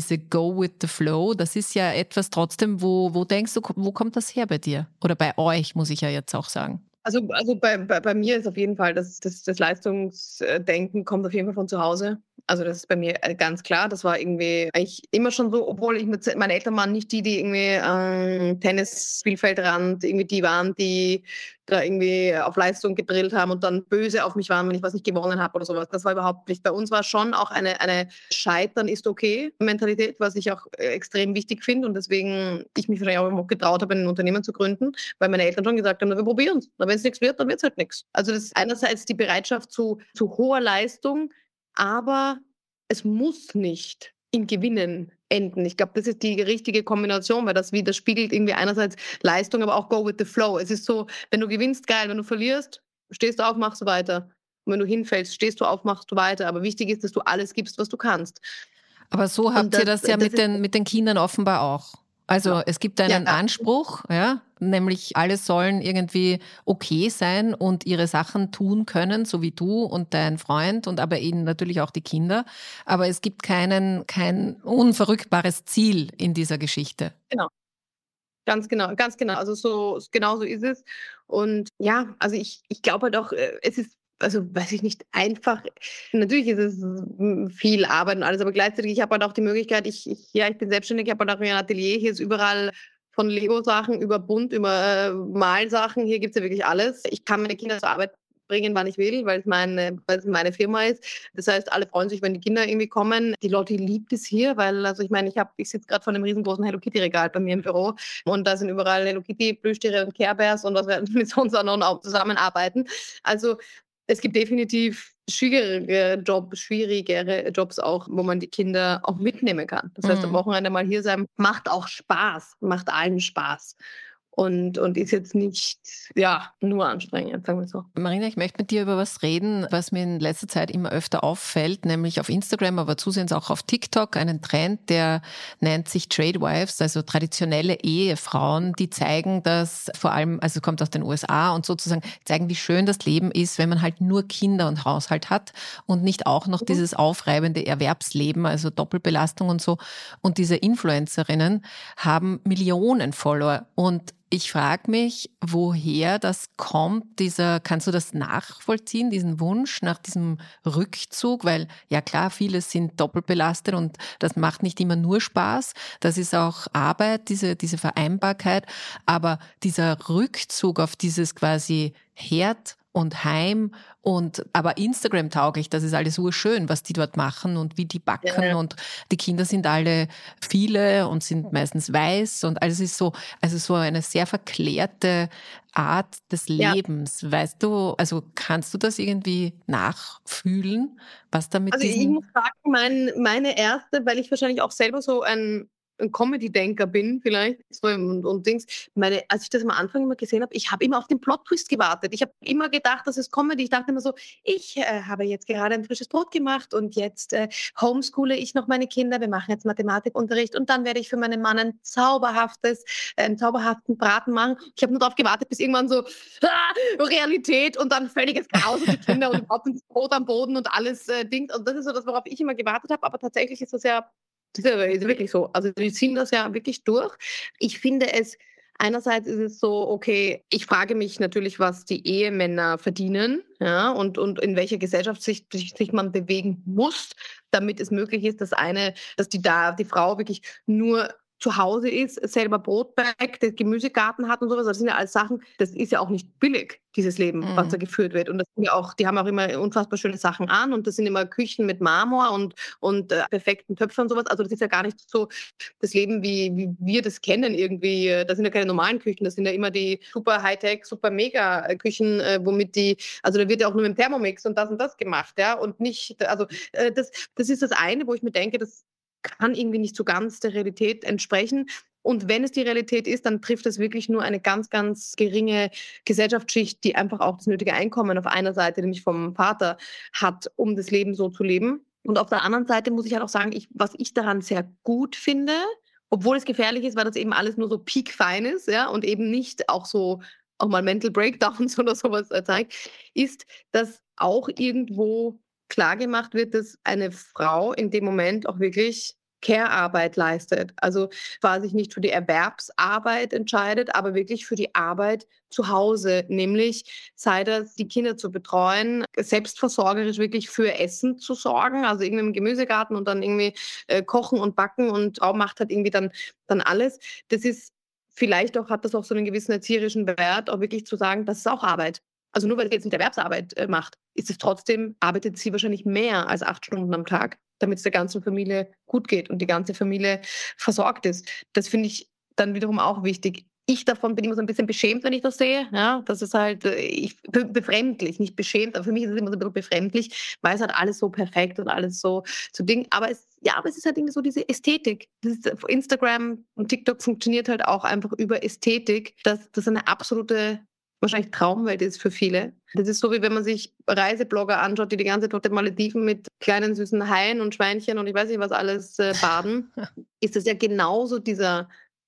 Go with the Flow, das ist ja etwas trotzdem, wo denkst du, wo kommt das her bei dir? Oder bei euch, muss ich ja jetzt auch sagen. Also bei mir ist auf jeden Fall, das Leistungsdenken kommt auf jeden Fall von zu Hause. Also das ist bei mir ganz klar. Das war irgendwie eigentlich immer schon so, obwohl meine Eltern waren nicht die irgendwie Tennisspielfeldrand irgendwie die waren, die da irgendwie auf Leistung gedrillt haben und dann böse auf mich waren, wenn ich was nicht gewonnen habe oder sowas. Das war überhaupt nicht. Bei uns war schon auch eine Scheitern ist okay Mentalität, was ich auch extrem wichtig finde und deswegen ich mich vielleicht auch getraut habe, ein Unternehmen zu gründen, weil meine Eltern schon gesagt haben, na, wir probieren es. Wenn es nichts wird, dann wird es halt nichts. Also das ist einerseits die Bereitschaft zu hoher Leistung, aber es muss nicht in Gewinnen enden. Ich glaube, das ist die richtige Kombination, weil das widerspiegelt irgendwie einerseits Leistung, aber auch go with the flow. Es ist so, wenn du gewinnst, geil, wenn du verlierst, stehst du auf, machst du weiter. Und wenn du hinfällst, stehst du auf, machst du weiter. Aber wichtig ist, dass du alles gibst, was du kannst. Aber so habt ihr das ja mit den Kindern offenbar auch. Also Ja. es gibt einen Anspruch, ja, nämlich alle sollen irgendwie okay sein und ihre Sachen tun können, so wie du und dein Freund und aber eben natürlich auch die Kinder. Aber es gibt kein unverrückbares Ziel in dieser Geschichte. Genau. Ganz genau, ganz genau. Also genau so ist es. Und ja, also ich glaube halt auch, es ist, also weiß ich nicht, einfach, natürlich ist es viel Arbeit und alles, aber gleichzeitig, ich habe halt auch die Möglichkeit, ich bin selbstständig, ich habe halt auch ein Atelier, hier ist überall von Lego-Sachen über bunt, über Malsachen, hier gibt es ja wirklich alles. Ich kann meine Kinder zur Arbeit bringen, wann ich will, weil es meine Firma ist. Das heißt, alle freuen sich, wenn die Kinder irgendwie kommen. Die Leute liebt es hier, weil, also ich meine, ich sitze gerade vor einem riesengroßen Hello Kitty Regal bei mir im Büro und da sind überall Hello Kitty Plüschtiere und Care Bears und was wir mit sonst auch noch zusammenarbeiten. Also es gibt definitiv schwierigere Jobs auch, wo man die Kinder auch mitnehmen kann. Das heißt, am Wochenende mal hier sein, macht auch Spaß, macht allen Spaß. Und ist jetzt nicht, nur anstrengend, sagen wir so. Marina, ich möchte mit dir über was reden, was mir in letzter Zeit immer öfter auffällt, nämlich auf Instagram, aber zusehends auch auf TikTok, einen Trend, der nennt sich Trade Wives, also traditionelle Ehefrauen, die zeigen, dass vor allem, also kommt aus den USA und sozusagen zeigen, wie schön das Leben ist, wenn man halt nur Kinder und Haushalt hat und nicht auch noch dieses aufreibende Erwerbsleben, also Doppelbelastung und so. Und diese Influencerinnen haben Millionen Follower und ich frage mich, woher das kommt, kannst du das nachvollziehen, diesen Wunsch nach diesem Rückzug? Weil ja klar, viele sind doppelt belastet und das macht nicht immer nur Spaß. Das ist auch Arbeit, diese Vereinbarkeit. Aber dieser Rückzug auf dieses quasi Herd und Heim und aber Instagram tauglich, das ist alles urschön, was die dort machen und wie die backen und die Kinder sind alle viele und sind meistens weiß und alles ist so, also so eine sehr verklärte Art des Lebens. Weißt du, also kannst du das irgendwie nachfühlen, was da mit Also ich muss sagen, meine erste, weil ich wahrscheinlich auch selber so ein ein Comedy-Denker bin vielleicht so und Dings. Als ich das am Anfang immer gesehen habe, ich habe immer auf den Plot-Twist gewartet. Ich habe immer gedacht, das ist Comedy. Ich dachte immer so, ich habe jetzt gerade ein frisches Brot gemacht und jetzt homeschoole ich noch meine Kinder. Wir machen jetzt Mathematikunterricht und dann werde ich für meinen Mann einen zauberhaften Braten machen. Ich habe nur darauf gewartet, bis irgendwann so Realität und dann völliges Chaos und die Kinder und überhaupt das Brot am Boden und alles Ding. Und das ist so das, worauf ich immer gewartet habe. Aber tatsächlich ist das ist wirklich so. Also die ziehen das ja wirklich durch. Ich finde es, einerseits ist es so, okay, ich frage mich natürlich, was die Ehemänner verdienen, ja, und in welcher Gesellschaft sich man bewegen muss, damit es möglich ist, dass die Frau wirklich nur zu Hause ist, selber Brot backt, den Gemüsegarten hat und sowas. Das sind ja alles Sachen, das ist ja auch nicht billig, dieses Leben, was da geführt wird. Und das sind ja auch, die haben auch immer unfassbar schöne Sachen an und das sind immer Küchen mit Marmor und perfekten Töpfen und sowas. Also das ist ja gar nicht so das Leben, wie wir das kennen irgendwie. Das sind ja keine normalen Küchen, das sind ja immer die super Hightech, super Mega-Küchen, also da wird ja auch nur mit dem Thermomix und das gemacht, ja, und nicht, also das ist das eine, wo ich mir denke, das kann irgendwie nicht so ganz der Realität entsprechen. Und wenn es die Realität ist, dann trifft es wirklich nur eine ganz, ganz geringe Gesellschaftsschicht, die einfach auch das nötige Einkommen auf einer Seite, nämlich vom Vater, hat, um das Leben so zu leben. Und auf der anderen Seite muss ich halt auch sagen, was ich daran sehr gut finde, obwohl es gefährlich ist, weil das eben alles nur so peak-fein ist, ja, und eben nicht auch mal Mental Breakdowns oder sowas zeigt, ist, dass auch irgendwo klar gemacht wird, dass eine Frau in dem Moment auch wirklich Care-Arbeit leistet. Also quasi sich nicht für die Erwerbsarbeit entscheidet, aber wirklich für die Arbeit zu Hause, nämlich sei das, die Kinder zu betreuen, selbstversorgerisch wirklich für Essen zu sorgen, also irgendwie im Gemüsegarten und dann irgendwie kochen und backen und Frau macht halt irgendwie dann alles. Das ist vielleicht auch, hat das auch so einen gewissen erzieherischen Wert, auch wirklich zu sagen, das ist auch Arbeit. Also nur weil sie jetzt nicht Erwerbsarbeit macht, arbeitet sie wahrscheinlich mehr als 8 Stunden am Tag, damit es der ganzen Familie gut geht und die ganze Familie versorgt ist. Das finde ich dann wiederum auch wichtig. Ich davon bin immer so ein bisschen beschämt, wenn ich das sehe. Ja, das ist halt befremdlich, nicht beschämt, aber für mich ist es immer so ein bisschen befremdlich, weil es halt alles so perfekt und alles so Ding. Aber es ist halt irgendwie so diese Ästhetik. Instagram und TikTok funktioniert halt auch einfach über Ästhetik, dass das eine absolute wahrscheinlich Traumwelt ist für viele. Das ist so, wie wenn man sich Reiseblogger anschaut, die ganze Zeit auf den Malediven mit kleinen süßen Haien und Schweinchen und ich weiß nicht was alles baden. Ist das ja genauso dieser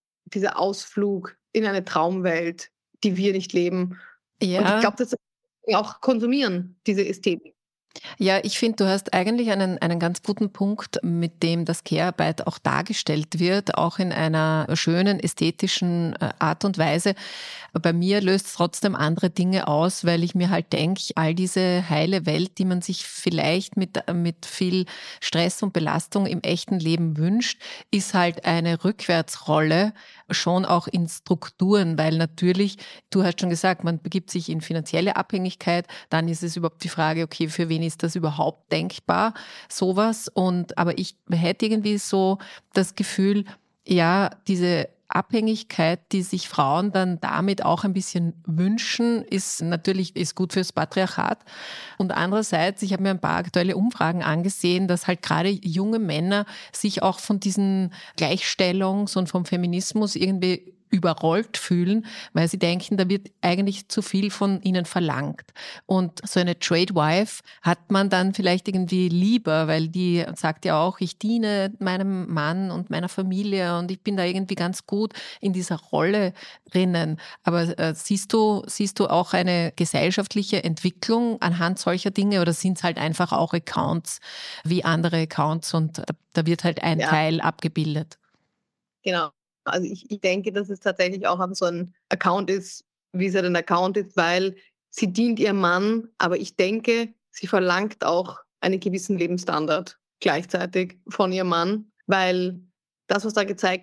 Ausflug in eine Traumwelt, die wir nicht leben. Ja. Und ich glaube, das auch konsumieren, diese Ästhetik. Ja, ich finde, du hast eigentlich einen ganz guten Punkt, mit dem das Care-Arbeit auch dargestellt wird, auch in einer schönen, ästhetischen Art und Weise. Bei mir löst es trotzdem andere Dinge aus, weil ich mir halt denke, all diese heile Welt, die man sich vielleicht mit viel Stress und Belastung im echten Leben wünscht, ist halt eine Rückwärtsrolle schon auch in Strukturen, weil natürlich, du hast schon gesagt, man begibt sich in finanzielle Abhängigkeit, dann ist es überhaupt die Frage, okay, für wen ist das überhaupt denkbar, sowas. Aber ich hätte irgendwie so das Gefühl, ja, diese Abhängigkeit, die sich Frauen dann damit auch ein bisschen wünschen, ist gut fürs Patriarchat. Und andererseits, ich habe mir ein paar aktuelle Umfragen angesehen, dass halt gerade junge Männer sich auch von diesen Gleichstellungs- und vom Feminismus irgendwie überrollt fühlen, weil sie denken, da wird eigentlich zu viel von ihnen verlangt. Und so eine Trade Wife hat man dann vielleicht irgendwie lieber, weil die sagt ja auch, ich diene meinem Mann und meiner Familie und ich bin da irgendwie ganz gut in dieser Rolle drinnen. Aber siehst du auch eine gesellschaftliche Entwicklung anhand solcher Dinge oder sind es halt einfach auch Accounts wie andere Accounts und da wird halt ein Teil abgebildet? Genau. Also ich denke, dass es tatsächlich auch so ein Account ist, wie es ja ein Account ist, weil sie dient ihrem Mann, aber ich denke, sie verlangt auch einen gewissen Lebensstandard gleichzeitig von ihrem Mann, weil das, was da gezeigt wird,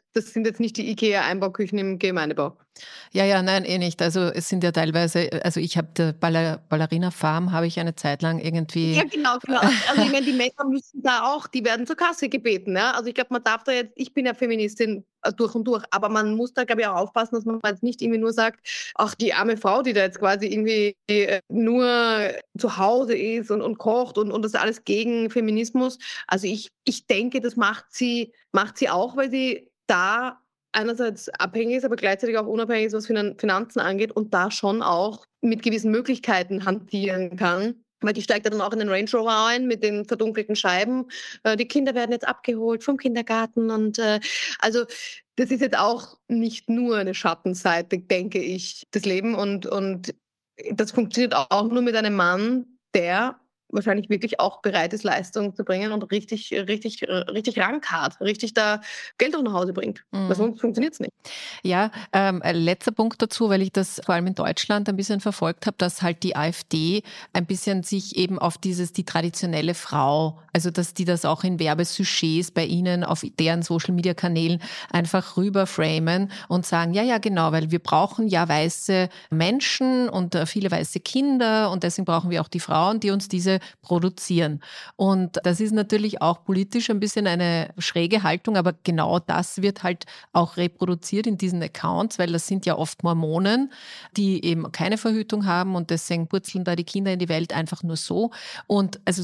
das sind jetzt nicht die IKEA-Einbauküchen im Gemeindebau. Ja, nein, eh nicht. Also es sind ja teilweise, also ich habe Ballerina Farm habe ich eine Zeit lang Ja, irgendwie. genau. Also ich meine, die Männer müssen da auch, die werden zur Kasse gebeten. Ja? Also ich glaube, man darf da jetzt, ich bin ja Feministin durch und durch, aber man muss da, glaube ich, auch aufpassen, dass man jetzt nicht irgendwie nur sagt, ach, die arme Frau, die da jetzt quasi irgendwie nur zu Hause ist und kocht und das alles gegen Feminismus. Also ich denke, das macht sie auch, weil sie da einerseits abhängig ist, aber gleichzeitig auch unabhängig ist, was Finanzen angeht und da schon auch mit gewissen Möglichkeiten hantieren kann. Weil die steigt ja dann auch in den Range Rover ein mit den verdunkelten Scheiben. Die Kinder werden jetzt abgeholt vom Kindergarten und also das ist jetzt auch nicht nur eine Schattenseite, denke ich, des Lebens und das funktioniert auch nur mit einem Mann, der wahrscheinlich wirklich auch bereit ist, Leistung zu bringen und richtig rankart, richtig da Geld auch nach Hause bringt. Weil Mhm. sonst funktioniert es nicht. Ja, ein letzter Punkt dazu, weil ich das vor allem in Deutschland ein bisschen verfolgt habe, dass halt die AfD ein bisschen sich eben auf die traditionelle Frau, also dass die das auch in Werbesujets bei ihnen auf deren Social-Media-Kanälen einfach rüberframen und sagen, ja, genau, weil wir brauchen ja weiße Menschen und viele weiße Kinder und deswegen brauchen wir auch die Frauen, die uns diese produzieren. Und das ist natürlich auch politisch ein bisschen eine schräge Haltung, aber genau das wird halt auch reproduziert in diesen Accounts, weil das sind ja oft Mormonen, die eben keine Verhütung haben und deswegen purzeln da die Kinder in die Welt einfach nur so. Und also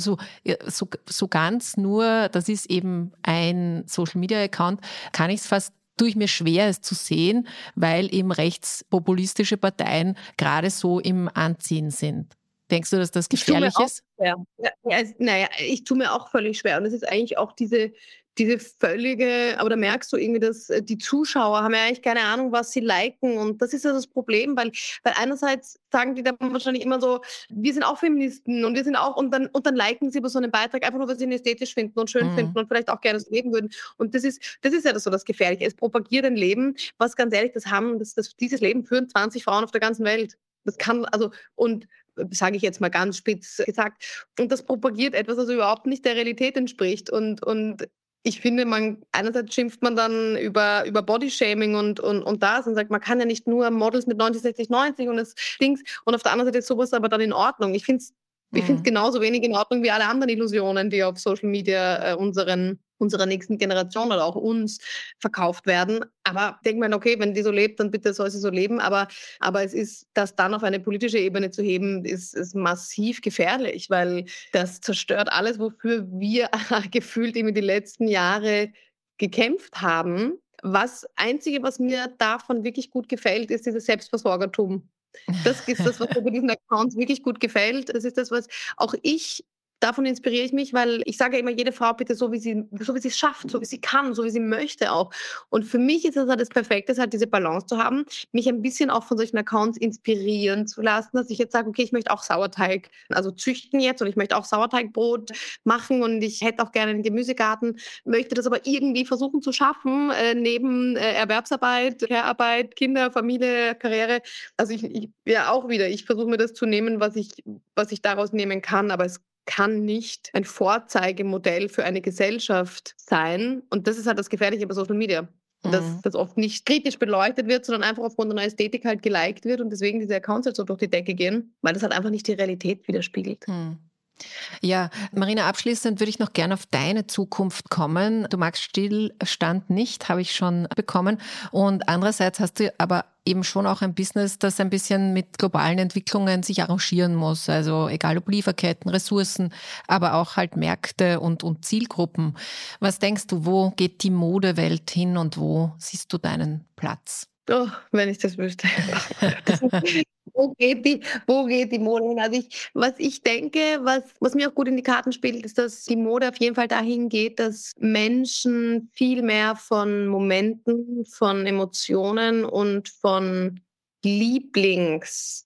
so ganz nur, das ist eben ein Social-Media-Account, kann ich es fast tue ich mir schwer, es zu sehen, weil eben rechtspopulistische Parteien gerade so im Anziehen sind. Denkst du, dass das Ich tue mir gefährlich auch ist? schwer. Naja, ich tue mir auch völlig schwer. Und es ist eigentlich auch diese völlige, aber da merkst du irgendwie, dass die Zuschauer haben ja eigentlich keine Ahnung, was sie liken. Und das ist ja das Problem, weil einerseits sagen die dann wahrscheinlich immer so, wir sind auch Feministen und wir sind auch, und dann liken sie über so einen Beitrag einfach nur, weil sie ihn ästhetisch finden und schön Mhm. finden und vielleicht auch gerne so leben würden. Und das ist ja so das Gefährliche. Es propagiert ein Leben, was ganz ehrlich, dieses Leben führen 20 Frauen auf der ganzen Welt. Das kann, also, und sage ich jetzt mal ganz spitz gesagt. Und das propagiert etwas, was überhaupt nicht der Realität entspricht. Und ich finde, einerseits schimpft man dann über Bodyshaming und das und sagt, man kann ja nicht nur Models mit 90, 60, 90 und das Dings. Und auf der anderen Seite ist sowas aber dann in Ordnung. Ich finde es Mhm. genauso wenig in Ordnung wie alle anderen Illusionen, die auf Social Media unserer nächsten Generation oder auch uns verkauft werden. Aber denkt man, okay, wenn die so lebt, dann bitte soll sie so leben. Aber es ist, das dann auf eine politische Ebene zu heben, ist massiv gefährlich, weil das zerstört alles, wofür wir gefühlt eben die letzten Jahre gekämpft haben. Einzige, was mir davon wirklich gut gefällt, ist dieses Selbstversorgertum. Das ist das, was mir bei diesen Accounts wirklich gut gefällt. Das ist das, was auch davon inspiriere ich mich, weil ich sage immer, jede Frau bitte so wie sie es schafft, so wie sie kann, so wie sie möchte auch. Und für mich ist es halt das Perfekte, halt diese Balance zu haben, mich ein bisschen auch von solchen Accounts inspirieren zu lassen, dass ich jetzt sage, okay, ich möchte auch Sauerteig, also züchten jetzt und ich möchte auch Sauerteigbrot machen und ich hätte auch gerne einen Gemüsegarten, möchte das aber irgendwie versuchen zu schaffen, neben Erwerbsarbeit, Care-Arbeit, Kinder, Familie, Karriere. Also ich versuche mir das zu nehmen, was ich daraus nehmen kann, aber es kann nicht ein Vorzeigemodell für eine Gesellschaft sein. Und das ist halt das Gefährliche bei Social Media. Dass Mhm. das oft nicht kritisch beleuchtet wird, sondern einfach aufgrund einer Ästhetik halt geliked wird und deswegen diese Accounts halt so durch die Decke gehen, weil das halt einfach nicht die Realität widerspiegelt. Mhm. Ja, Marina, abschließend würde ich noch gerne auf deine Zukunft kommen. Du magst Stillstand nicht, habe ich schon bekommen. Und andererseits hast du aber eben schon auch ein Business, das ein bisschen mit globalen Entwicklungen sich arrangieren muss. Also egal ob Lieferketten, Ressourcen, aber auch halt Märkte und Zielgruppen. Was denkst du, wo geht die Modewelt hin und wo siehst du deinen Platz? Oh, wenn ich das wüsste. Das wo geht die Mode hin? Also was ich denke, was mir auch gut in die Karten spielt, ist, dass die Mode auf jeden Fall dahin geht, dass Menschen viel mehr von Momenten, von Emotionen und von Lieblingsstücken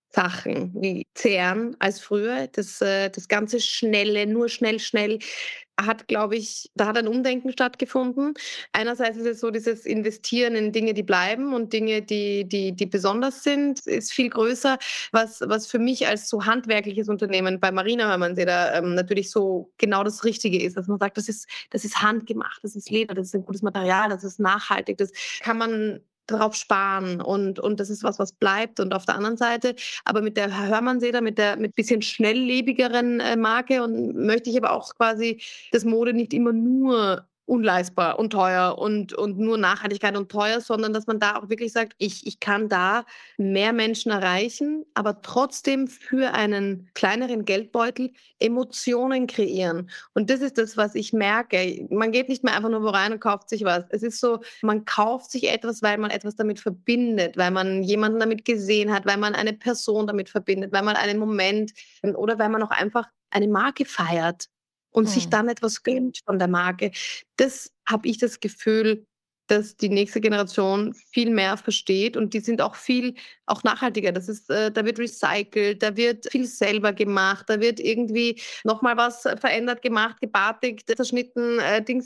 Sachen wie zehren als früher. Das ganze Schnelle, nur schnell, schnell hat, glaube ich, da hat ein Umdenken stattgefunden. Einerseits ist es so dieses Investieren in Dinge, die bleiben und Dinge, die besonders sind, ist viel größer. Was für mich als so handwerkliches Unternehmen bei Marina, wenn man sie da natürlich so genau das Richtige ist, dass man sagt, das ist handgemacht, das ist Leder, das ist ein gutes Material, das ist nachhaltig, das kann man darauf sparen und das ist was bleibt. Und auf der anderen Seite, aber mit der Hörmann-Seder, mit bisschen schnelllebigeren Marke und möchte ich aber auch quasi das Mode nicht immer nur unleistbar und teuer und nur Nachhaltigkeit und teuer, sondern dass man da auch wirklich sagt, ich kann da mehr Menschen erreichen, aber trotzdem für einen kleineren Geldbeutel Emotionen kreieren. Und das ist das, was ich merke. Man geht nicht mehr einfach nur wo rein und kauft sich was. Es ist so, man kauft sich etwas, weil man etwas damit verbindet, weil man jemanden damit gesehen hat, weil man eine Person damit verbindet, weil man einen Moment oder weil man auch einfach eine Marke feiert und sich dann etwas gönnt von der Marke. Das habe ich das Gefühl, dass die nächste Generation viel mehr versteht und die sind auch viel auch nachhaltiger. Das ist, da wird recycelt, da wird viel selber gemacht, da wird irgendwie nochmal was verändert, gemacht, gebartigt, zerschnitten, Dings.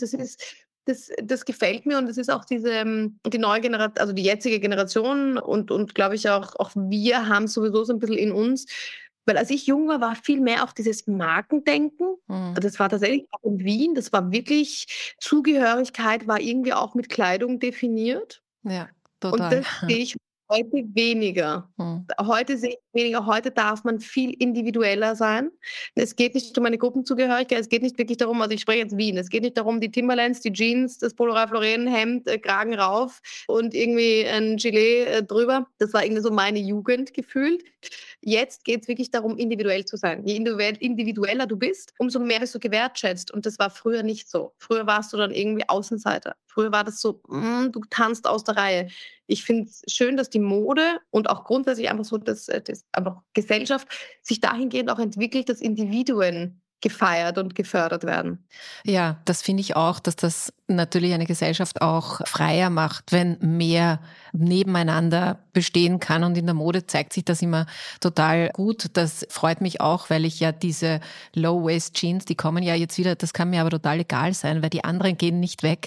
Das gefällt mir und es ist auch die neue Generation, also die jetzige Generation und glaube ich auch wir haben sowieso so ein bisschen in uns, weil als ich jung war, war viel mehr auch dieses Markendenken. Das war tatsächlich auch in Wien, das war wirklich, Zugehörigkeit war irgendwie auch mit Kleidung definiert. Ja, Und total. das sehe ich heute weniger. Mhm. Heute sehe ich weniger. Heute darf man viel individueller sein. Es geht nicht um eine Gruppenzugehörigkeit. Es geht nicht wirklich darum, also ich spreche jetzt Wien. Es geht nicht darum, die Timberlands, die Jeans, das Polo Ralph Lauren Hemd, Kragen rauf und irgendwie ein Gilet drüber. Das war irgendwie so meine Jugend gefühlt. Jetzt geht es wirklich darum, individuell zu sein. Je individueller du bist, umso mehr bist du gewertschätzt. Und das war früher nicht so. Früher warst du dann irgendwie Außenseiter. Früher war das so, du tanzt aus der Reihe. Ich finde es schön, dass die Mode und auch grundsätzlich einfach so das einfach Gesellschaft sich dahingehend auch entwickelt, dass Individuen gefeiert und gefördert werden. Ja, das finde ich auch, dass das natürlich eine Gesellschaft auch freier macht, wenn mehr nebeneinander bestehen kann. Und in der Mode zeigt sich das immer total gut. Das freut mich auch, weil ich ja diese Low-Waist-Jeans, die kommen ja jetzt wieder, das kann mir aber total egal sein, weil die anderen gehen nicht weg.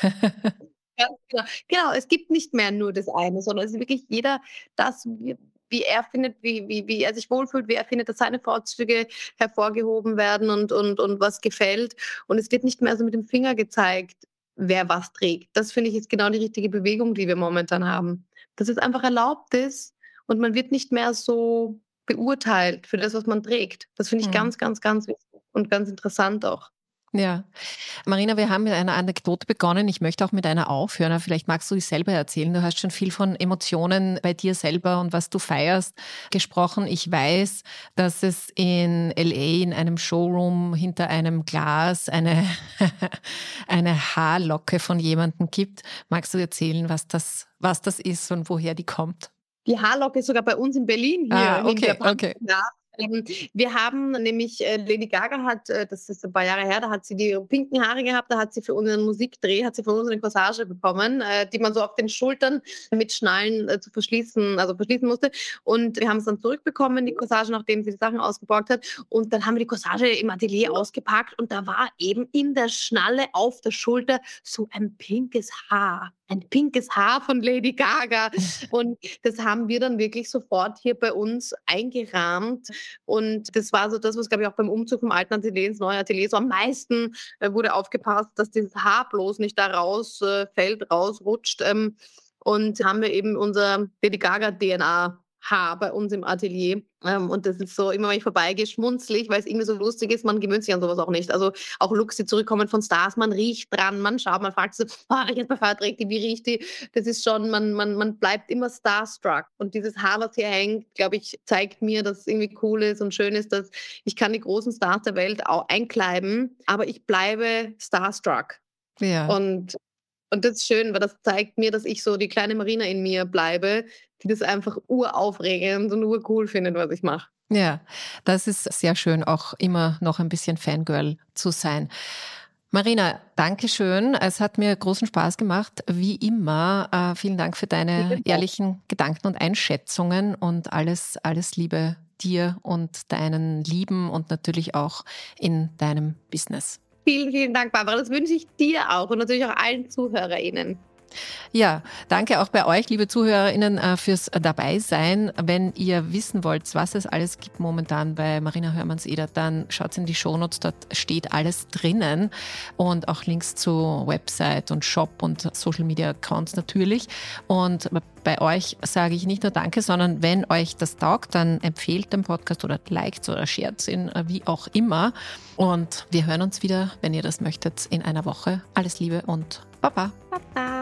Ja, genau. Genau, es gibt nicht mehr nur das eine, sondern es ist wirklich jeder das, wie er findet, wie er sich wohlfühlt, wie er findet, dass seine Vorzüge hervorgehoben werden und was gefällt. Und es wird nicht mehr so mit dem Finger gezeigt, wer was trägt. Das finde ich ist genau die richtige Bewegung, die wir momentan haben. Dass es einfach erlaubt ist und man wird nicht mehr so beurteilt für das, was man trägt. Das finde ich Hm. ganz, ganz, ganz wichtig und ganz interessant auch. Ja. Marina, wir haben mit einer Anekdote begonnen. Ich möchte auch mit einer aufhören. Aber vielleicht magst du dich selber erzählen. Du hast schon viel von Emotionen bei dir selber und was du feierst gesprochen. Ich weiß, dass es in LA in einem Showroom hinter einem Glas eine, eine Haarlocke von jemandem gibt. Magst du erzählen, was das ist und woher die kommt? Die Haarlocke ist sogar bei uns in Berlin hier Okay, hinter okay. Wir haben nämlich, Lady Gaga hat, das ist ein paar Jahre her, da hat sie die pinken Haare gehabt, da hat sie für unseren Musikdreh, hat sie von uns eine Corsage bekommen, die man so auf den Schultern mit Schnallen zu verschließen musste. Und wir haben es dann zurückbekommen, die Corsage, nachdem sie die Sachen ausgeborgt hat. Und dann haben wir die Corsage im Atelier ausgepackt und da war eben in der Schnalle auf der Schulter so ein pinkes Haar. Ein pinkes Haar von Lady Gaga. Und das haben wir dann wirklich sofort hier bei uns eingerahmt. Und das war so das, was, glaube ich, auch beim Umzug vom alten Atelier ins neue Atelier so am meisten wurde aufgepasst, dass dieses Haar bloß nicht da rausfällt, rausrutscht. Und haben wir eben unser Lady Gaga DNA Haar bei uns im Atelier. Und das ist so, immer wenn ich vorbeigehe, schmunzlig, weil es irgendwie so lustig ist. Man gewöhnt sich an sowas auch nicht. Also auch Looks, die zurückkommen von Stars, man riecht dran, man schaut, man fragt sich, jetzt bei Feier trägt die, wie riecht die? Das ist schon, man bleibt immer starstruck. Und dieses Haar, was hier hängt, glaube ich, zeigt mir, dass es irgendwie cool ist und schön ist, dass ich kann die großen Stars der Welt auch einkleiben, aber ich bleibe starstruck. Ja. Und das ist schön, weil das zeigt mir, dass ich so die kleine Marina in mir bleibe, die das einfach uraufregend und urcool findet, was ich mache. Ja, das ist sehr schön, auch immer noch ein bisschen Fangirl zu sein. Marina, danke schön. Es hat mir großen Spaß gemacht, wie immer. Vielen Dank für deine ehrlichen Gedanken und Einschätzungen und alles Liebe dir und deinen Lieben und natürlich auch in deinem Business. Vielen, vielen Dank, Barbara. Das wünsche ich dir auch und natürlich auch allen ZuhörerInnen. Ja, danke auch bei euch, liebe ZuhörerInnen, fürs Dabeisein. Wenn ihr wissen wollt, was es alles gibt momentan bei Marina Hörmanns-Eder, dann schaut in die Shownotes, dort steht alles drinnen und auch Links zu Website und Shop und Social-Media-Accounts natürlich. Und bei euch sage ich nicht nur Danke, sondern wenn euch das taugt, dann empfehlt den Podcast oder liked oder shared ihn, wie auch immer. Und wir hören uns wieder, wenn ihr das möchtet, in einer Woche. Alles Liebe und Baba. Baba.